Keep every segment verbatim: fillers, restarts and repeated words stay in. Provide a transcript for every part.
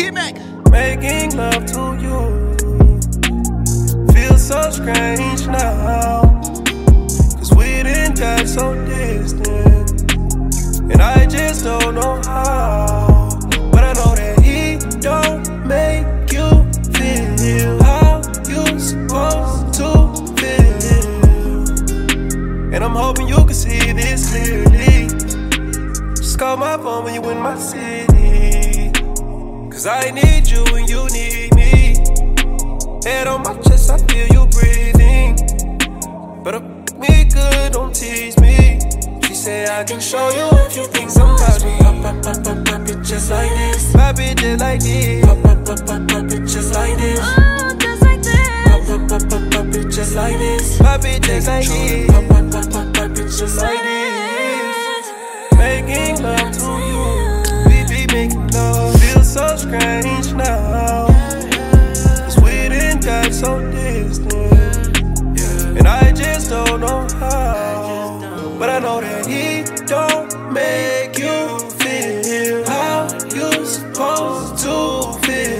T-Mac. Making love to you feels so strange now, cause we done got so distant, and I just don't know how. But I know that he don't make you feel how you supposed to feel, and I'm hoping you can see this clearly. Just call my phone when you in my city, cause I need you and you need me. Head on my chest, I feel you breathing. Better me good, don't tease me. She say I can show you a few things about me. Pop, pop, pop, pop, pop it just like this. Pop it just like this. Pop, pop, pop, pop, pop it just like this. Oh, just like this. Pop, pop, pop, pop, pop it just like this. Pop it just like this. Pop, pop, pop, pop, pop it just like this. Making love to you, we be making love. Feels so strange now, cause we done got so distant, and I just don't know how. But I know that he don't make you feel how you supposed to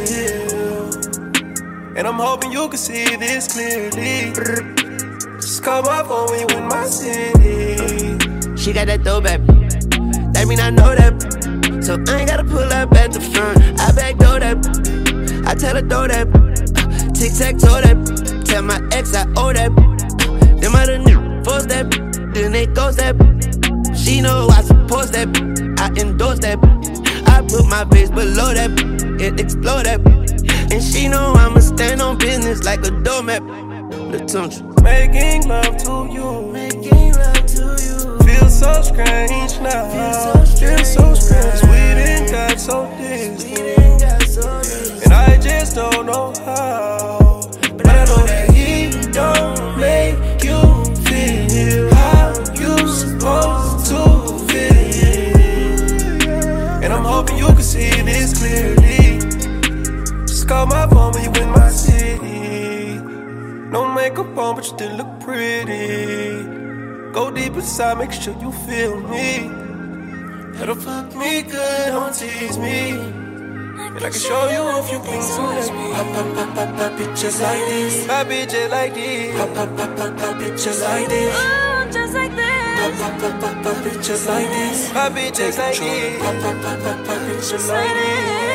feel, and I'm hoping you can see this clearly. Just call my phone when you in my city. She got that dough, baby. That mean I know that. So I ain't gotta pull up at the front. I backdoor that. I tell her throw that. Tic tac toe that. Tell my ex I owe that. Them other niggas force that. Then they ghost that. She know I support that. I endorse that. I put my face below that. It explode that. And she know I'ma stand on business like a doormat. The tundra. Making love to you, Making love to you. feels so strange now. Feels so strange. We done got so distant, and I just don't know how. But I know that he don't make you feel how you supposed to feel, and I'm hoping you can see this clearly. Just call my phone when you in my city. No makeup on, but you still look pretty. Go deep inside, make sure you feel me. Better fuck me good, don't tease me. And I can show you a few things to let me. Pop, pop, pop, pop, pop it just like this. Pop it just like this. Pop, pop, pop, pop, pop it just like this. Oh, just like this. Pop, pop, pop, pop, pop it just like this. Pop it just like this. Pop, pop, pop, pop, pop it just like this.